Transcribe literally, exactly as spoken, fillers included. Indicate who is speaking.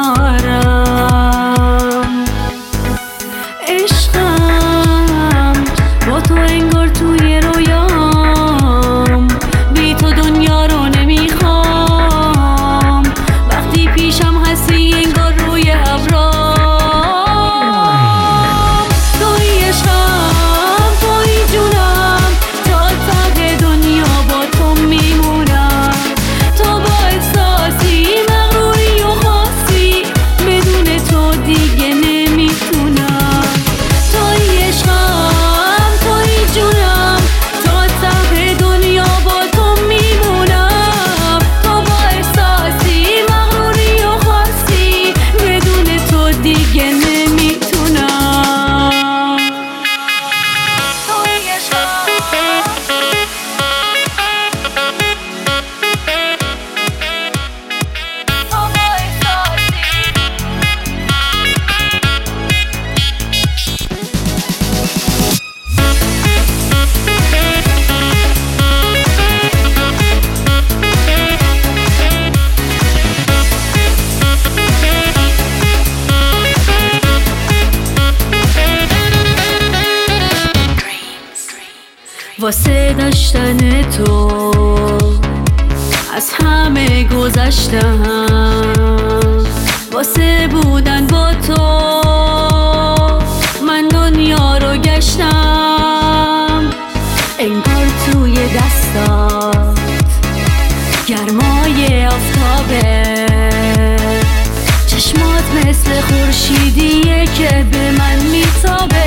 Speaker 1: میارم. عشقم با تو انگار توی رویام، بی تو دنیا رو نمیخوام. وقتی پیشم هستی انگار روی ابرام. توی عشقم، توی جونم، تا ته دنیا با تو میمونم. تو با احساسی مغروری و خاصی، بدون تو دیگه نمیتونم. توی عشقم، توی جونم، تا ته دنیا با تو میمونم. تو با احساسی مغروری و خاصی، بدون تو دیگه نمیتونم. توی عشقم، تو با احساسی. واسه داشتن تو از همه گذشتم، واسه بودن با تو من دنیا رو گشتم. انگار توی دستات گرمای آفتابه، چشمات مثل خورشیدیه که به من میتابه.